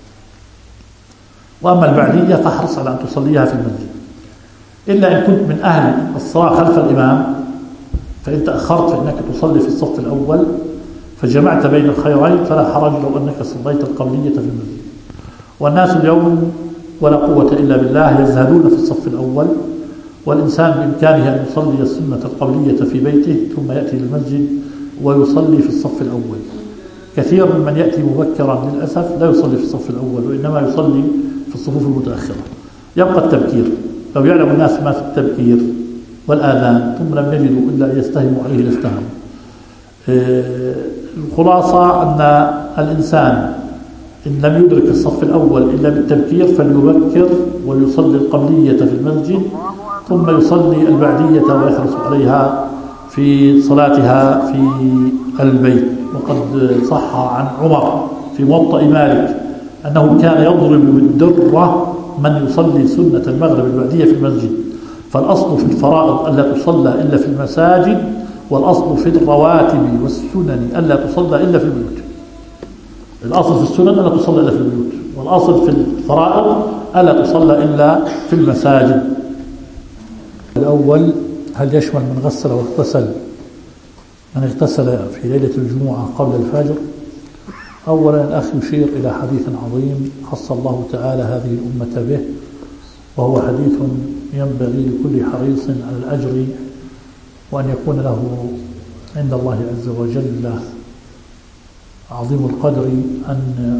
وأما البعدية فاحرص على أن تصليها في المسجد، إلا إن كنت من أهل الصلاة خلف الإمام، فإن تأخرت فإنك تصلي في الصف الأول فجمعت بين الخيرين فلا حرج لو أنك صليت القبلية في المسجد. والناس اليوم ولا قوة إلا بالله يزهدون في الصف الأول، والإنسان بإمكانه أن يصلي السنة القبلية في بيته ثم يأتي للمسجد ويصلي في الصف الأول. كثير ممن يأتي مبكرا للأسف لا يصلي في الصف الأول وإنما يصلي في الصفوف المتأخرة. يبقى التبكير، لو يعلم الناس ما في التبكير والآذان ثم لم يجدوا إلا أن يستهموا عليه لاستهموا. الخلاصة أن الإنسان إن لم يدرك الصف الأول إلا بالتبكير فليبكر ويصلي القبلية في المسجد ثم يصلي البعدية ويحرص عليها في صلاتها في البيت. وقد صح عن عمر في موطأ مالك أنه كان يضرب بالدرة من يصلي سنة المغرب البعدية في المسجد. فالأصل في الفرائض ألا تصلى إلا في المساجد، والأصل في الرواتب والسنن ألا تصلى إلا في البيوت. الأصل في السنن ألا تصلى إلا في البيوت، والأصل في الفرائض ألا تصلى إلا في المساجد. الأول هل يشمل من غسل واغتسل من اغتسل في ليلة الجمعة قبل الفجر؟ أولا الأخ يشير إلى حديث عظيم خص الله تعالى هذه الأمة به، وهو حديث ينبغي لكل حريص على الأجر وأن يكون له عند الله عز وجل عظيم القدر أن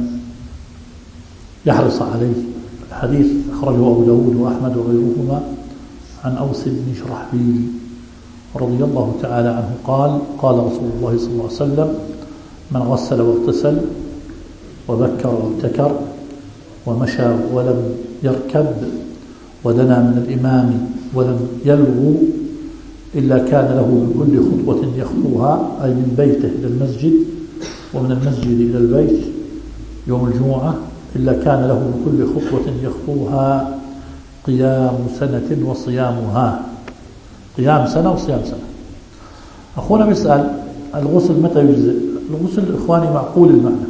يحرص عليه. الحديث أخرجه أبو داود وأحمد وغيرهما عن أوس بن شرحبيل رضي الله تعالى عنه قال: قال رسول الله صلى الله عليه وسلم: من غسل واغتسل وبكر وابتكر ومشى ولم يركب ودنا من الإمام ولم يلغو إلا كان له من كل خطوة يخطوها، أي من بيته إلى المسجد ومن المسجد إلى البيت يوم الجمعة، إلا كان له من كل خطوة يخطوها قيام سنة وصيامها. قيام سنة وصيام سنة. أخونا بيسأل الغسل متى يجزئ؟ الغسل إخواني معقول المعنى،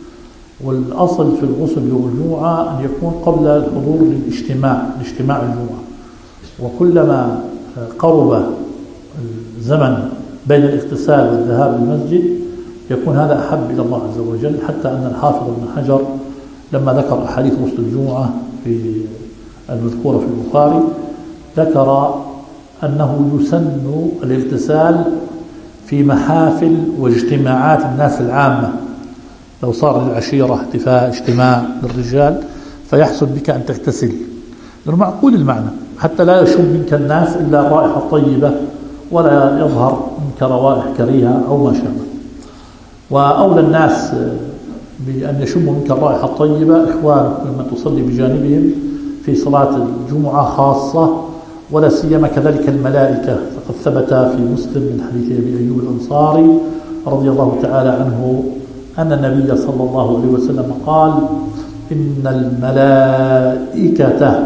والأصل في الغسل يوم الجمعة أن يكون قبل الحضور لاجتماع الجمعة، وكلما قرب الزمن بين الاغتسال والذهاب للمسجد يكون هذا أحب إلى الله عز وجل، حتى أن الحافظ ابن حجر لما ذكر أحاديث غسل الجمعة في المذكورة في البخاري ذكر أنه يسن الاغتسال في محافل واجتماعات الناس العامة، لو صار للعشيرة اجتماع للرجال فيحسن بك أن تغتسل، لأنه معقول المعنى، حتى لا يشم منك الناس إلا رائحة طيبة ولا يظهر منك روائح كريهة أو ما شابه. وأولى الناس بأن يشموا منك الرائحة الطيبة إخوانك لما تصلي بجانبهم في صلاة الجمعة خاصة، ولا سيما كذلك الملائكة، فقد ثبت في مسلم من حديث أبي أيوب الأنصاري رضي الله تعالى عنه أن النبي صلى الله عليه وسلم قال: إن الملائكة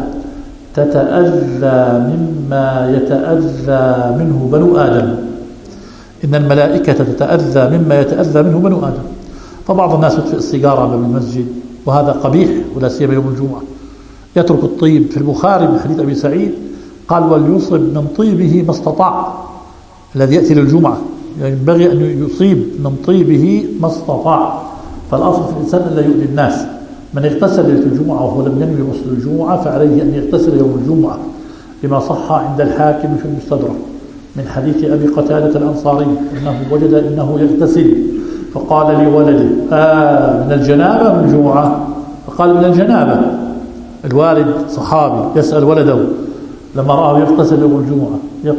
تتأذى مما يتأذى منه بنو آدم. إن الملائكة تتأذى مما يتأذى منه بنو آدم. فبعض الناس يطفئ السيجارة باب المسجد وهذا قبيح، ولا سيما يوم الجمعة. يترك الطيب. في البخاري من حديث أبي سعيد قال: وليصب من طيبه ما استطاع. الذي يأتي للجمعة ينبغي أن يصيب من طيبه ما استطاع. فالأصل في الإنسان أن لا يؤذي الناس. من اغتسل ليلة الجمعة وهو لم ينوي غسل الجمعة فعليه أن يغتسل يوم الجمعة، لما صح عند الحاكم في المستدرك من حديث أبي قتادة الأنصاري أنه وجد أنه يغتسل فقال لولده: من الجنابة من الجمعة؟ فقال: من الجنابة. الوالد صحابي يسأل ولده لما رآه يغتسل يوم الجمعة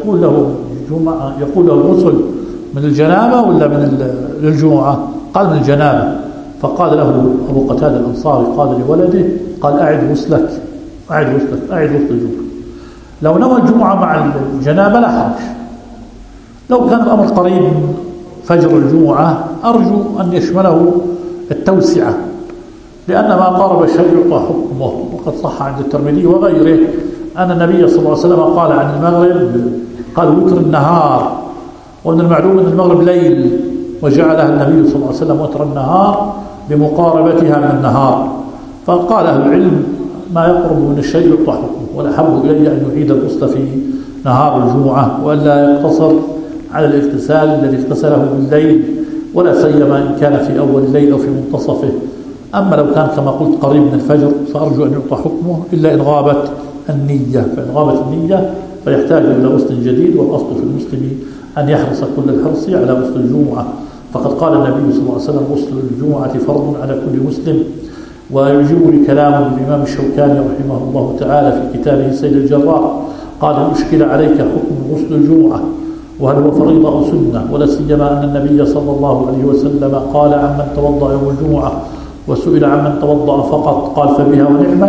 يقول له الغسل من الجنابة ولا من الجمعة؟ قال: من الجنابة. فقال له أبو قتادة الأنصاري قال لولده: قال: أعد غسل الجمعة. لو نوى الجمعة مع الجنابة لا حرج. لو كان الأمر قريب من فجر الجمعة أرجو أن يشمله التوسعة، لأن ما قارب الشيء يعطى حكمه. وقد صح عند الترمذي وغيره أن النبي صلى الله عليه وسلم قال عن المغرب قال: وتر النهار. ومن المعلوم أن المغرب ليل، وجعلها النبي صلى الله عليه وسلم وتر النهار بمقاربتها من النهار. فقال أهل العلم: ما يقرب من الشيء يعطى حكمه، والأحب إلي أن يعيد الغسل في نهار الجمعة وألا يقتصر على الاغتسال الذي اغتسله بالليل، ولا سيما إن كان في أول الليل أو في منتصفه. أما لو كان كما قلت قريب من الفجر فأرجو أن يعطى حكمه، إلا إن غابت النية. فإن غابت النية فيحتاج إلى غسل جديد. والأصل في المسلم أن يحرص كل الحرص على غسل الجمعة، فقد قال النبي صلى الله عليه وسلم: غسل الجمعة فرض على كل مسلم. ويجيبني كلام الإمام الشوكاني رحمه الله تعالى في كتابه سيل الجراح قال: أشكل عليك حكم غسل الجمعة، وهل هو فريضة أو سنة؟ ولا سيما أن النبي صلى الله عليه وسلم قال عمن توضأ يوم الجمعة، وسئل عمن توضأ فقط قال: فبها ونعمة.